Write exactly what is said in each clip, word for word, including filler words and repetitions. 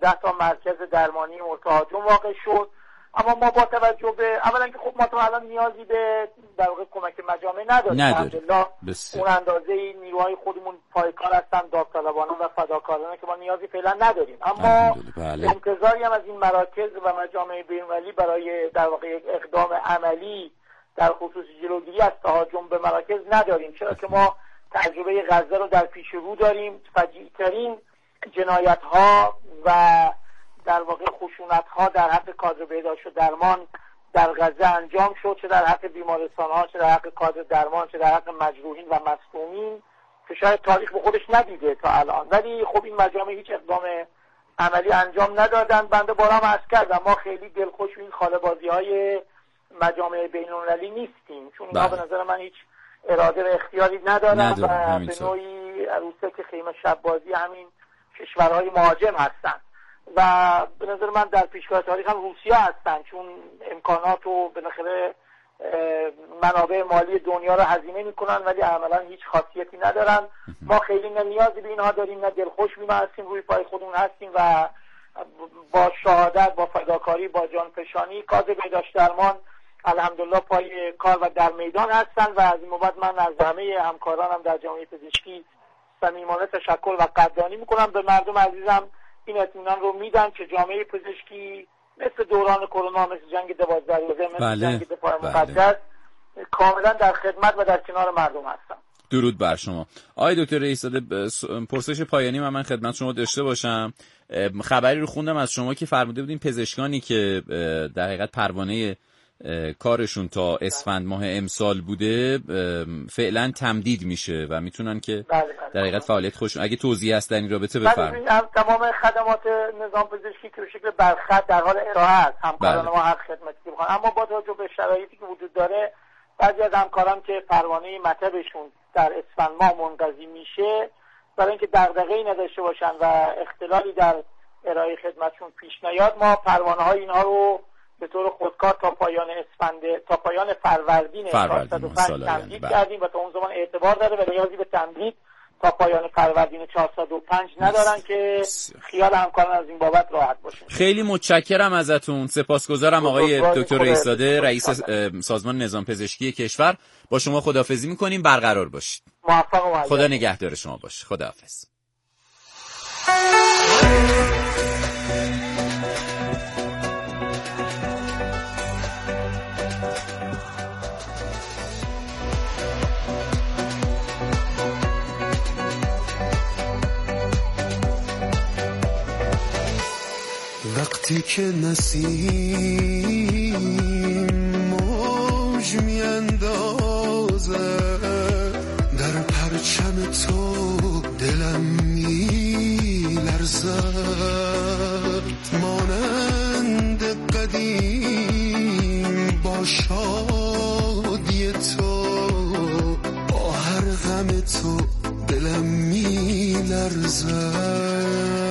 دوازده تا مرکز درمانی مورد تهاجم واقع شد. اما ما با توجه به اولا که خب ما تا الان نیازی به در واقع کمک مجامع نداریم، الحمدلله اون اندازه نیروهای خودمون پایکار هستن، داوطلبانه و فداکارانه که ما نیازی فعلا نداریم. اما بله. انتظاری هم از این مراکز و مجامع بین‌المللی برای در واقع یک اقدام عملی در خصوص جلوگیری از تهاجم به مراکز نداریم، چرا که ما تجربه غزه رو در پیش رو داریم. فجیع‌ترین جنایت‌ها و در واقع خشونت‌ها در حق کادر بهداشت و درمان در غزه انجام شد، چه در حق بیمارستان‌ها، چه در حق کادر درمان، چه در حق مجروحین و مصدومین که شاید تاریخ به خودش ندیده تا الان. ولی خب این مجامع هیچ اقدام عملی انجام ندادن. بنده بارم عرض کردم ما خیلی دلخوش این خاله‌بازی‌های مجامع بین‌المللی نیستیم، چون اینا به نظر من هیچ اراده و اختیاری ندارن و به نوعی عروسه که خیمه شب بازی همین کشورهای مهاجم هستن و به نظر من در پیشگاه تاریخ هم روسیه هستن، چون امکانات و بالاخره منابع مالی دنیا رو هزینه میکنن ولی عملا هیچ خاصیتی ندارن. ما خیلی نه نیازی به اینها داریم نه دلخوش می‌هستیم، روی پای خودمون هستیم و با شهادت، با فداکاری، با جانفشانی کادر بهداشت درمان الحمدلله پای کار و در میدان هستن و از این بابت من از همه همکارانم در جامعه پزشکی صمیمانه تشکر و قدردانی میکنم. به مردم عزیزم این اطمینان رو میدم که جامعه پزشکی مثل دوران کرونا، مثل جنگ دوازده روزه، مثل بله. جنگ دفاع مقدس کاملا در خدمت و در کنار مردم هستم. درود بر شما. آقای دکتر رئیس‌زاده، پرسش پایانی من من خدمت شما داشته باشم. خبری رو خوندم از شما که فرموده بودین پزشکانی که در حقیقت پروانه کارشون تا اسفند ماه امسال بوده فعلا تمدید میشه و میتونن که بله بله. در حقیقت فعالیت خودشون. اگه توضیح هست در این رابطه بفرمایید. تمام خدمات نظام پزشکی که به شکل برخط در حال ارائه است، همکاران ما هر خدمتی که بخوان، اما با توجه به شرایطی که وجود داره بعضی از همکاران که پروانه مطبشون در اسفند ماه منقضی میشه برای اینکه دغدغه‌ای نداشته باشن و اختلالی در ارائه خدمتشون پیش نیاد، ما پروانه های اینها رو به طور خودکار تا پایان اسفند تا پایان فروردین چهارصد و پنج تمدید کردیم و تا اون زمان اعتبار داره و نیازی به تمدید تا پایان فروردین چهارصد و پنج ندارن که خیال همکاران از این بابت راحت باشه. خیلی متشکرم ازتون، سپاسگزارم آقای دکتر رئیس‌زاده، رئیس سازمان نظام پزشکی کشور. با شما خداحافظی می‌کنیم، برقرار باشید. موفق و خدا نگهدار شما باشه. خداحافظ. وقتی که نسیم موج میاندازه در پرچم تو دلم میلرزد، مانند قدیم با شادی تو، با هر غم تو دلم میلرزد.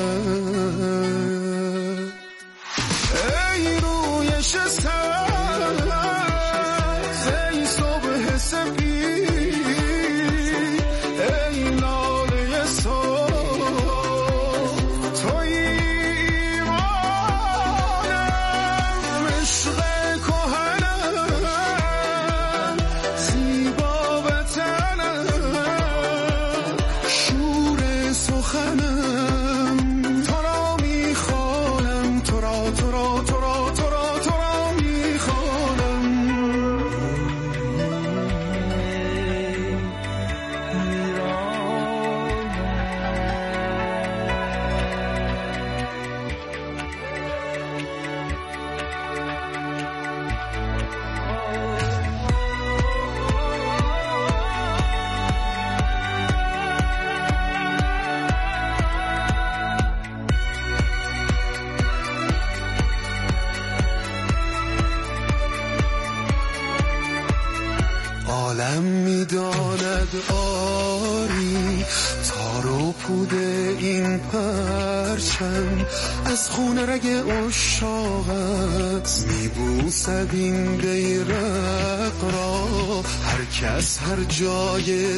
عالم میداند آری تار و پود این پرچم، از خون رگ عشاقت میبوسد این بیرق را هر کس هر جای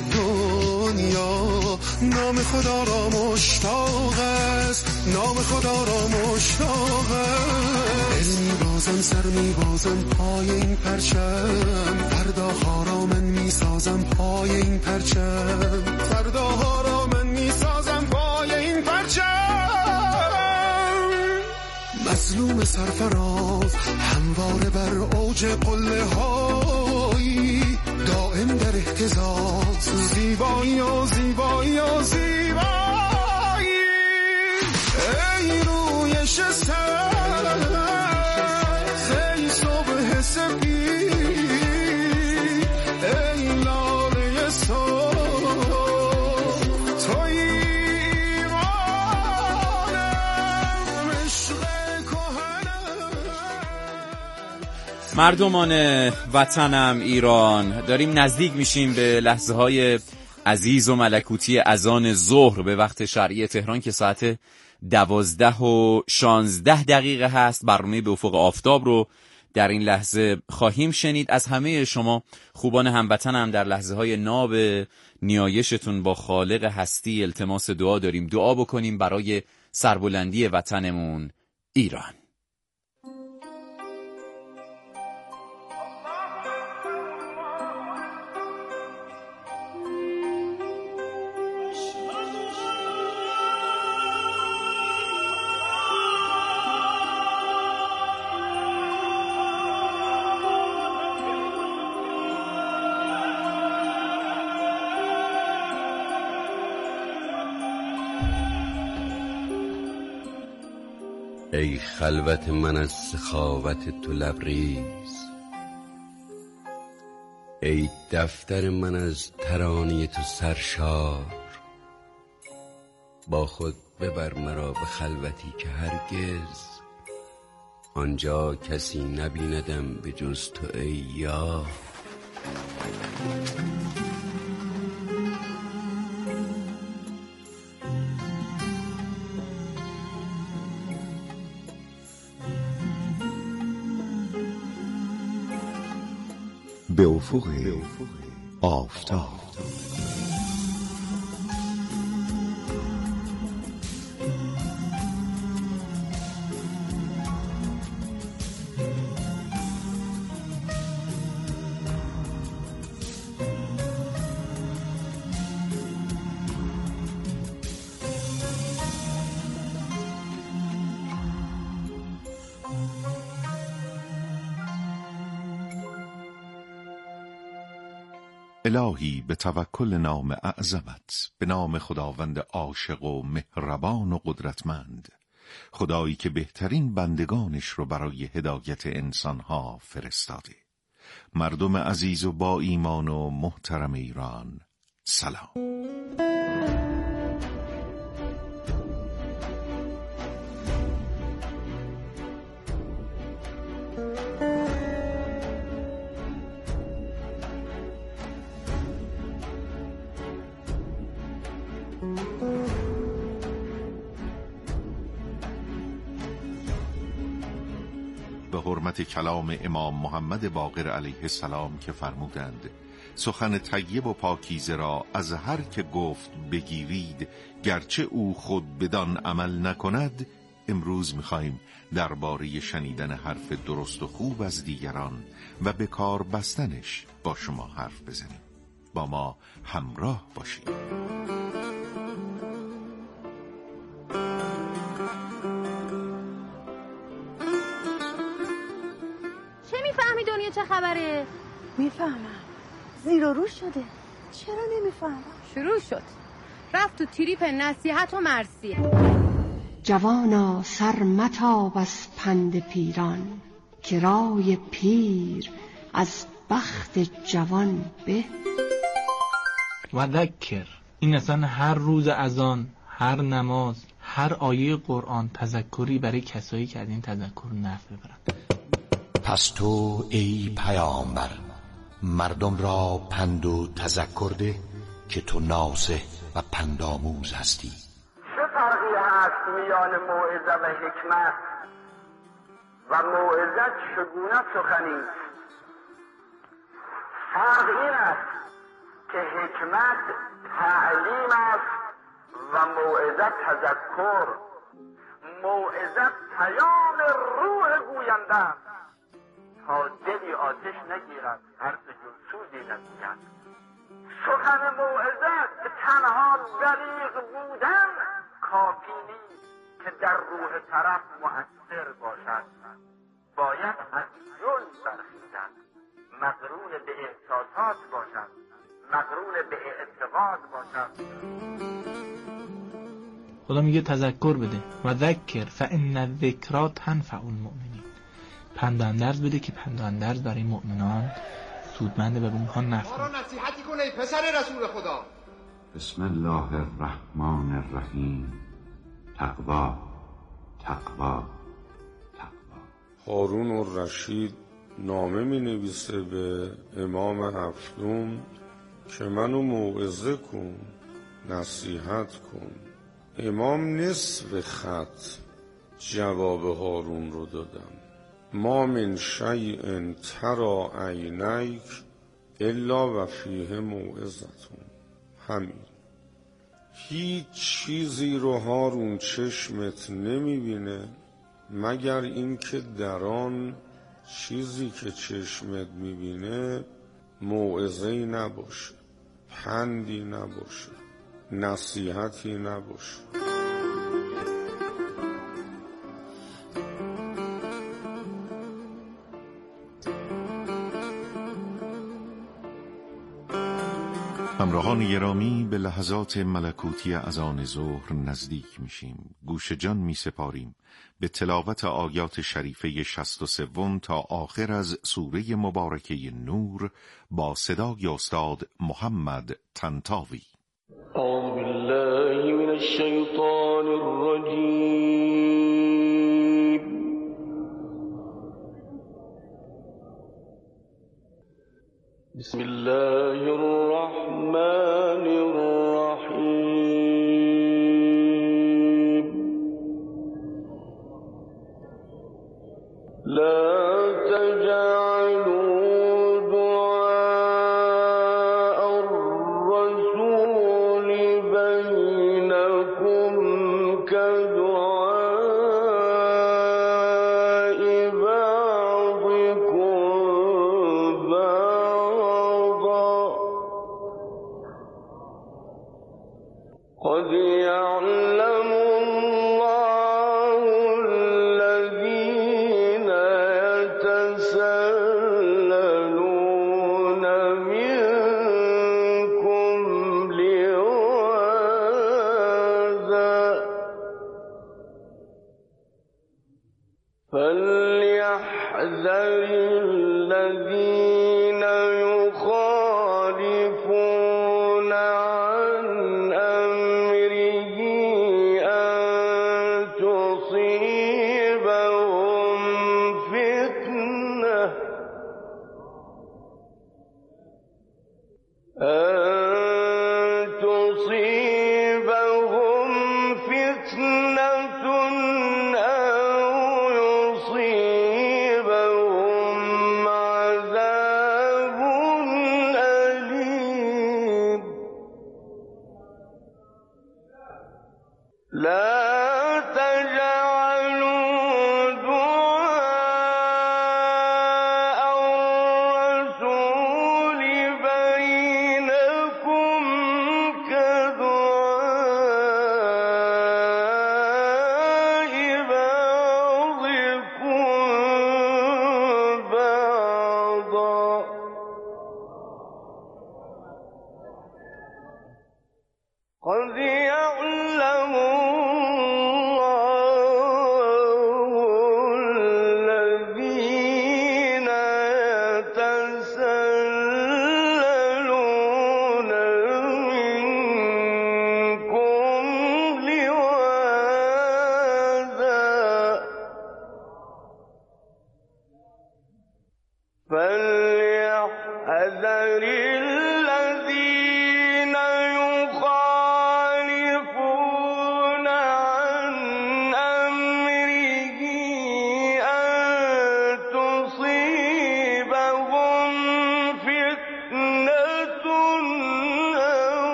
دنیا. نام خدا را مشتاق است، نام خدا را مشتاق من سر میبازم پای این پرچم، فرداها را من میسازم پای این پرچم، فرداها را من میسازم پای این پرچم. مظلوم سرفراز همواره بر اوج قله هایی، دائم در اهتزاز، زیبایی و زیبایی و زیبایی. ای رویش سر، ای صبح سپید، ای لاله صبح، توی ایمانم، عشق کهنم. مردمان وطنم ایران، داریم نزدیک میشیم به لحظه های عزیز و ملکوتی اذان ظهر به وقت شرعی تهران که ساعت دوازده و شانزده دقیقه هست. برنامه به افق آفتاب رو در این لحظه خواهیم شنید. از همه شما خوبان هموطنم در لحظه های ناب نیایشتون با خالق هستی التماس دعا داریم. دعا بکنیم برای سربلندی وطنمون ایران. ای خلوت من از سخاوت تو لبریز، ای دفتر من از ترانه تو سرشار. با خود ببر مرا به خلوتی که هرگز آنجا کسی نبیندم به جز تو ای یار. به افق آفتاب. الهی به توکل نام اعظمت، به نام خداوند عاشق و مهربان و قدرتمند، خدایی که بهترین بندگانش رو برای هدایت انسانها فرستاده. مردم عزیز و با ایمان و محترم ایران، سلام. به حرمت کلام امام محمد باقر علیه السلام که فرمودند سخن طیب و پاکیزه را از هر که گفت بگیرید گرچه او خود بدان عمل نکند، امروز می‌خوایم درباره شنیدن حرف درست و خوب از دیگران و به کار بستنش با شما حرف بزنیم. با ما همراه باشید. چه خبره؟ میفهمم. زیر و رو شده. چرا نمیفهمم؟ شروع شد. رفت تو تریپ نصیحت و مرثیه. جوانا سر متاب از پند پیران، که رای پیر از بخت جوان به. و ذکر، این اصلا هر روز اذان، هر نماز، هر آیه قرآن تذکری برای کسایی که از این تذکر نفع ببرن. پس تو ای پیامبر مردم را پند و تذکر ده که تو ناصح و پندآموز هستی. چه فرقی هست میان موعظه و حکمت و موعظه چگونه سخنی؟ فرق این است که حکمت تعلیم است و موعظه تذکر. موعظه پیام روح گوینده است تا دلی آتش نگیرد حرف جز سوزی نگوید. سخن موعظت به تنها دریغ بودن کافی نیست که در روح طرف مؤثر باشد. باید از جل برخیزد، مقرون به احساسات باشد، مقرون به اعتقاد باشد. خدا میگه تذکر بده و ذکر فان الذکری تنفع المؤمنین. پند و اندرز بده که پند و اندرز برای مؤمنان سودمنده و به اونها نفع. ما رو نصیحتی کن ای پسر رسول خدا. بسم الله الرحمن الرحیم. تقوا تقوا تقوا. هارون الرشید نامه می نویسه به امام هفتم که منو موعظه کن، نصیحت کن. امام نصف خط جواب هارون رو دادم. ما من شیء ترى عینیک الا و فیه موعظتون. همین. هیچ چیزی رو هارون چشمت نمیبینه مگر اینکه در آن چیزی که چشمت میبینه موعظه‌ای نباشه، پندی نباشه، نصیحتی نباشه. همراهان گرامی، به لحظات ملکوتی اذان ظهر نزدیک میشیم. گوش جان میسپاریم به تلاوت آیات شریفه شصت و سوم تا آخر از سوره مبارکه نور با صدای استاد محمد طنطاوی. اعوذ بالله من الشیطان الرجیم. بسم الله الرحمن الرحیم. لا تجعلوا دعاء الرسول بينكم كدعاء بعضكم بعضا قد يعلم الله الذين يتسللون منكم لواذا فليحذر الذين يخالفون عن أمره أن تصيبهم فتنة أن تصيبهم فتنة أو يصيبهم عذاب أليم. لا تجعلوا دعاء الرسول بينكم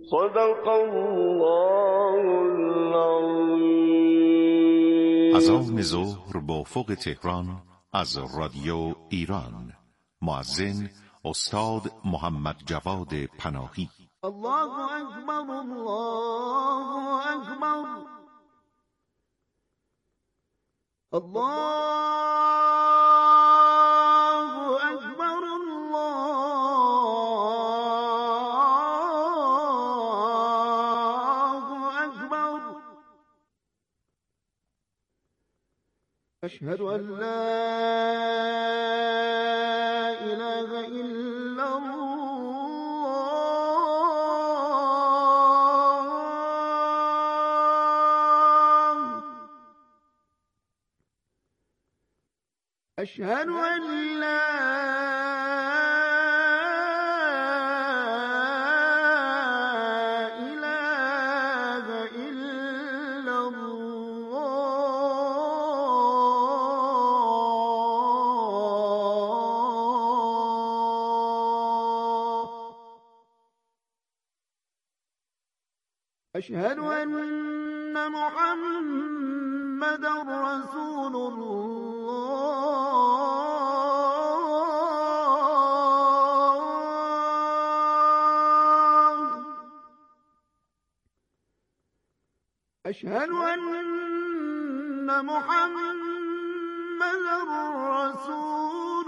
صدق الله العظیم. اذان ظهر با افق تهران از رادیو ایران. مؤذن استاد محمد جواد پناهی. الله اکبر، الله اکبر، الله اکبر، الله اکبر. اشهد ان لا اله الا الله. اشهد ان لا اله الا الله. اشهد ان محمدا رسول الله. اشهد ان محمدا رسول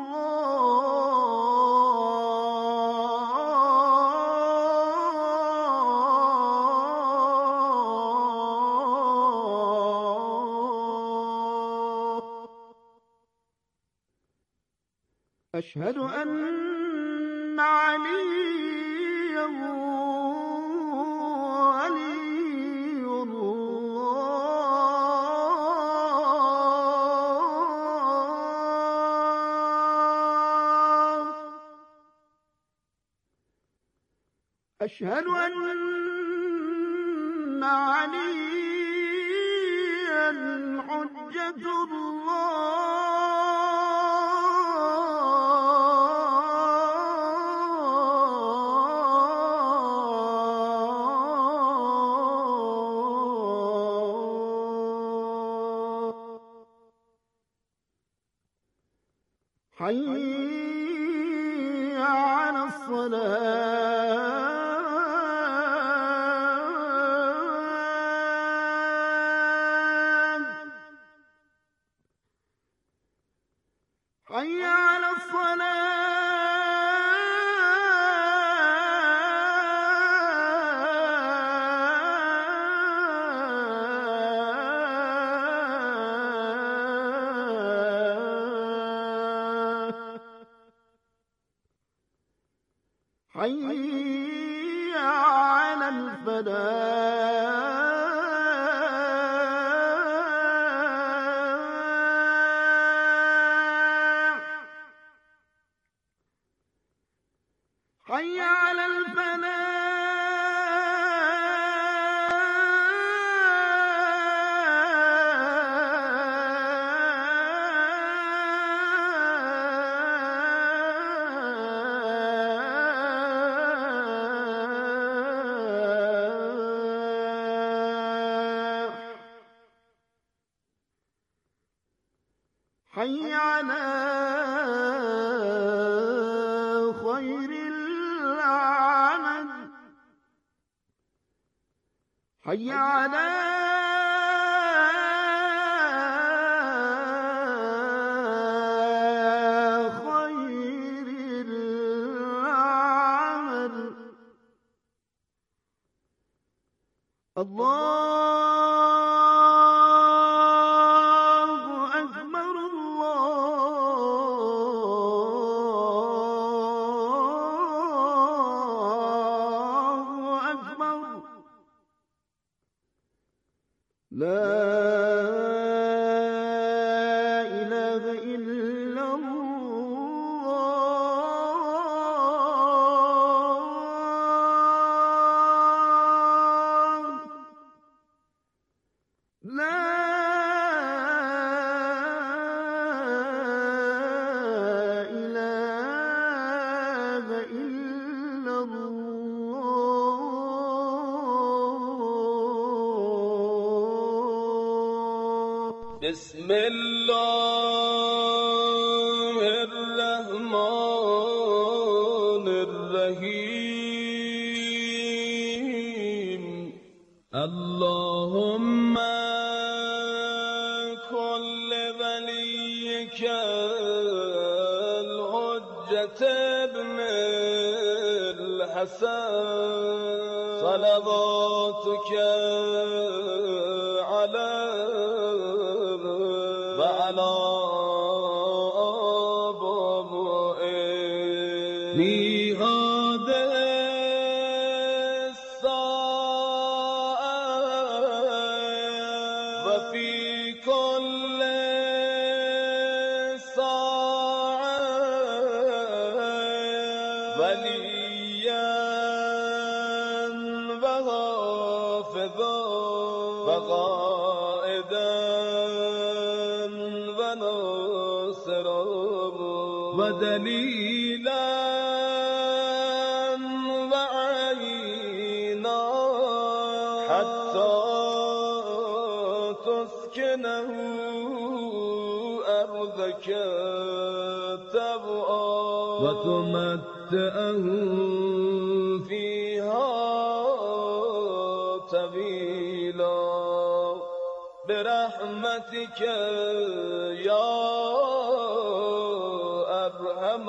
الله. اشهد ان عليا ولي الله. اشهد ان عليا حجة الله. حي على الصلاة. حي على الصلاة. حي على الفلاح. حي على الفلاح. حي على خير العمل. حي على خير العمل. الله أكبر، الله أكبر. لا إله إلا الله. لا إله إلا الله. بسم الله الرحمن الرحیم اللهم كل وليك الحجة ابن الحسن صلواتك عليه وعلى آبائه في هذه الساعة وفي كل ساعة وليا وحافظا وقائدا وناصرا ودليلا وعينا حتى تسكنه أرضك طوعا وتمتعه فيها طويلا برحمتك يا أرحم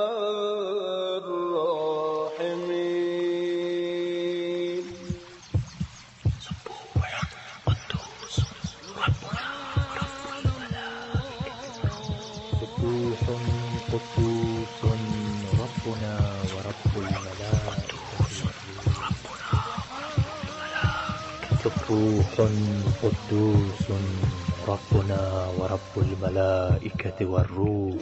الراحمين. سبوح قدوس ربنا ورب الملائكة سبوح قدوس ربنا ورب الملائكة والروح.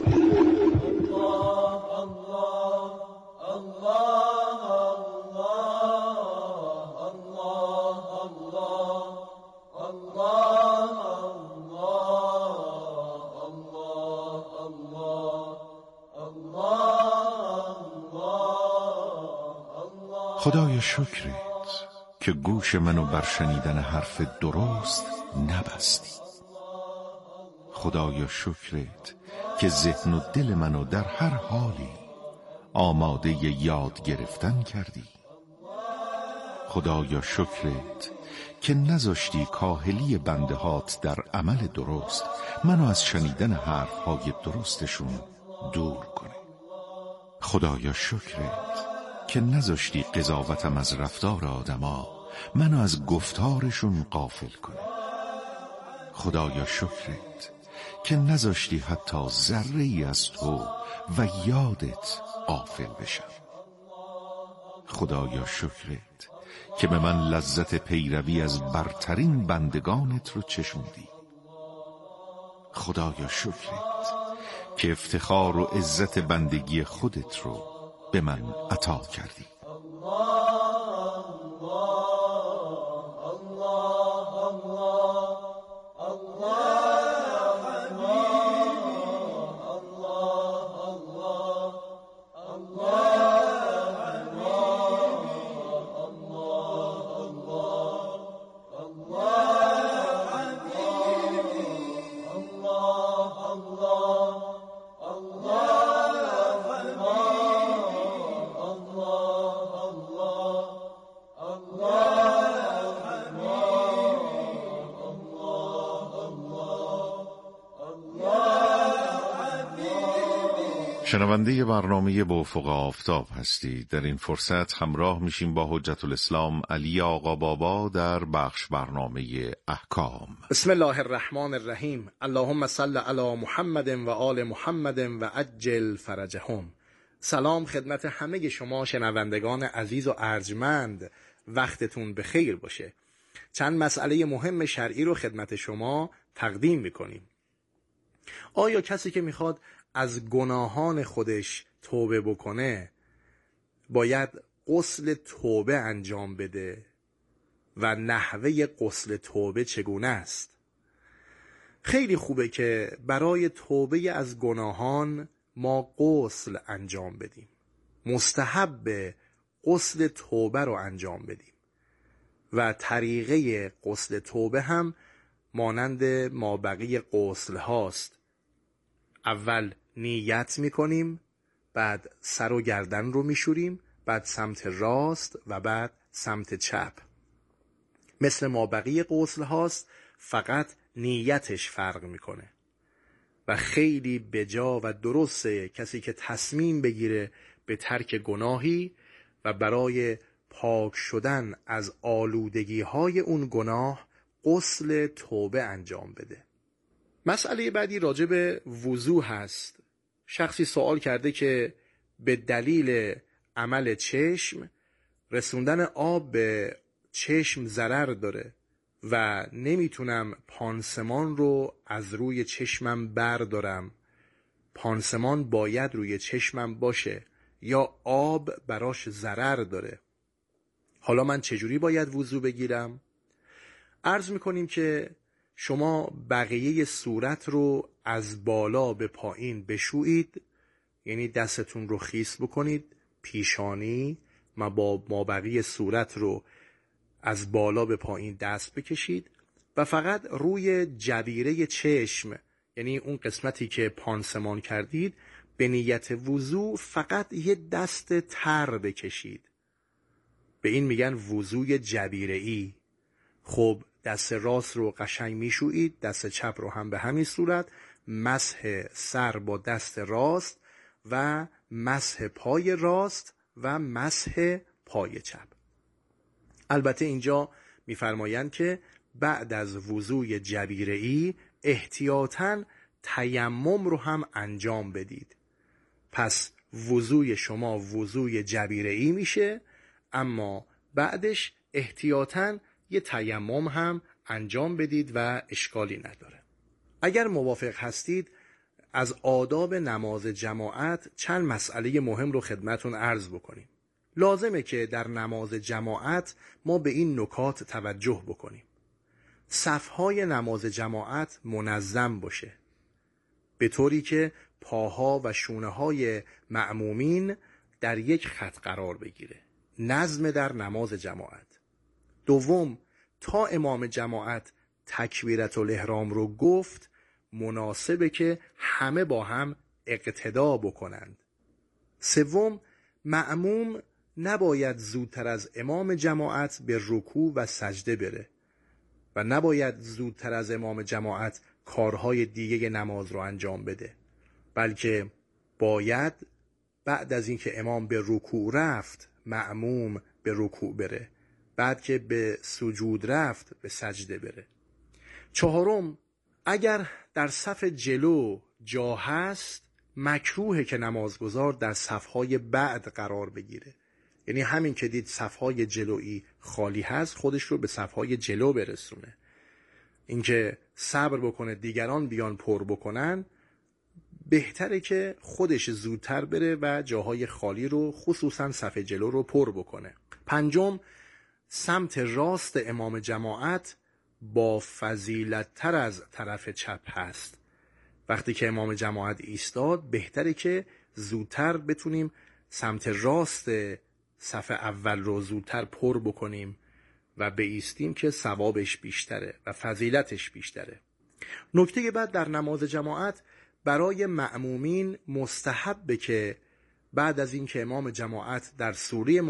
خدای شکرت که گوش منو بر شنیدن حرف درست نبستی. خدایا شکرت که ذهن و دل منو در هر حالی آماده یاد گرفتن کردی. خدایا شکرت که نذاشتی کاهلی بندهات در عمل درست منو از شنیدن حرفهای درستشون دور کنه. خدایا شکرت که نذاشتی قضاوتم از رفتار آدما منو از گفتارشون غافل کنه. خدایا شکرت که نذاشتی حتی ذره ای از تو و یادت غافل بشم. خدایا شکرت که به من لذت پیروی از برترین بندگانت رو چشوندی. خدایا شکرت که افتخار و عزت بندگی خودت رو به من عطا کردی. شنونده برنامه با افق آفتاب هستی. در این فرصت همراه میشیم با حجت الاسلام علی آقا بابا در بخش برنامه احکام. بسم الله الرحمن الرحیم. اللهم صل علی محمد و آل محمد و عجل فرجهم. سلام خدمت همه شما شنوندگان عزیز و ارجمند، وقتتون بخیر باشه. چند مسئله مهم شرعی رو خدمت شما تقدیم میکنیم. آیا کسی که میخواد از گناهان خودش توبه بکنه باید غسل توبه انجام بده و نحوه غسل توبه چگونه است؟ خیلی خوبه که برای توبه از گناهان ما غسل انجام بدیم. مستحب غسل توبه رو انجام بدیم و طریقه غسل توبه هم مانند مابقی غسل هاست. اول نیت میکنیم، بعد سر و گردن رو میشوریم، بعد سمت راست و بعد سمت چپ. مثل مابقی غسل هاست، فقط نیتش فرق میکنه و خیلی بجا و درسته کسی که تصمیم بگیره به ترک گناهی و برای پاک شدن از آلودگی های اون گناه غسل توبه انجام بده. مسئله بعدی راجع به وضو هست. شخصی سوال کرده که به دلیل عمل چشم رسوندن آب به چشم ضرر داره و نمیتونم پانسمان رو از روی چشمم بردارم. پانسمان باید روی چشمم باشه یا آب براش ضرر داره. حالا من چجوری باید وضو بگیرم؟ عرض میکنیم که شما بقیه صورت رو از بالا به پایین بشویید، یعنی دستتون رو خیس بکنید، پیشانی ما با ما بقیه صورت رو از بالا به پایین دست بکشید و فقط روی جبیره چشم، یعنی اون قسمتی که پانسمان کردید، به نیت وضو فقط یه دست تر بکشید. به این میگن وضوی جبیره‌ای. خب دست راست رو قشنگ میشویید، دست چپ رو هم به همین صورت، مسح سر با دست راست و مسح پای راست و مسح پای چپ. البته اینجا میفرمایند که بعد از وضوی جبیره‌ای احتیاطاً تیمم رو هم انجام بدید. پس وضوی شما وضوی جبیره‌ای میشه، اما بعدش احتیاطاً یه تیمم هم انجام بدید و اشکالی نداره. اگر موافق هستید از آداب نماز جماعت چند مسئله مهم رو خدمتون عرض بکنیم. لازمه که در نماز جماعت ما به این نکات توجه بکنیم. صفهای نماز جماعت منظم باشه، به طوری که پاها و شونه های مأمومین در یک خط قرار بگیره. نظم در نماز جماعت. دوم، تا امام جماعت تکبیرت الاحرام رو گفت، مناسبه که همه با هم اقتدا بکنند. سوم، مأموم نباید زودتر از امام جماعت به رکوع و سجده بره و نباید زودتر از امام جماعت کارهای دیگه نماز رو انجام بده، بلکه باید بعد از اینکه امام به رکوع رفت مأموم به رکوع بره، بعد که به سجود رفت به سجده بره. چهارم، اگر در صف جلو جا هست مکروهه که نمازگزار در صفهای بعد قرار بگیره، یعنی همین که دید صفهای جلویی خالی هست خودش رو به صفهای جلو برسونه. اینکه صبر بکنه دیگران بیان پر بکنن، بهتره که خودش زودتر بره و جاهای خالی رو خصوصا صف جلو رو پر بکنه. پنجم، سمت راست امام جماعت با فضیلت تر از طرف چپ هست. وقتی که امام جماعت ایستاد بهتره که زودتر بتونیم سمت راست صف اول رو زودتر پر بکنیم و بایستیم که ثوابش بیشتره و فضیلتش بیشتره. نکته بعد در نماز جماعت برای مأمومین مستحبه که بعد از اینکه امام جماعت در سوره